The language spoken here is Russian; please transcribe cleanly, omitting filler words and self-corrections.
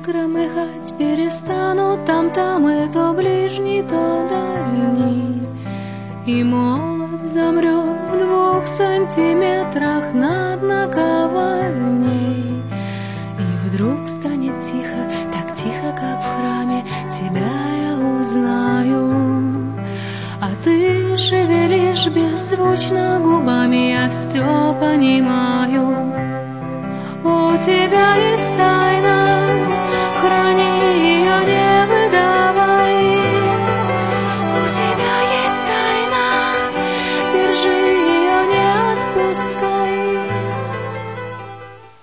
громыхать перестанут там и то ближний, то дальний. И молот замрет в 2 сантиметрах над наковальней. И вдруг станет тихо, так тихо, как в храме, тебя я узнаю. А ты шевелишь беззвучно губами, я все понимаю. У тебя есть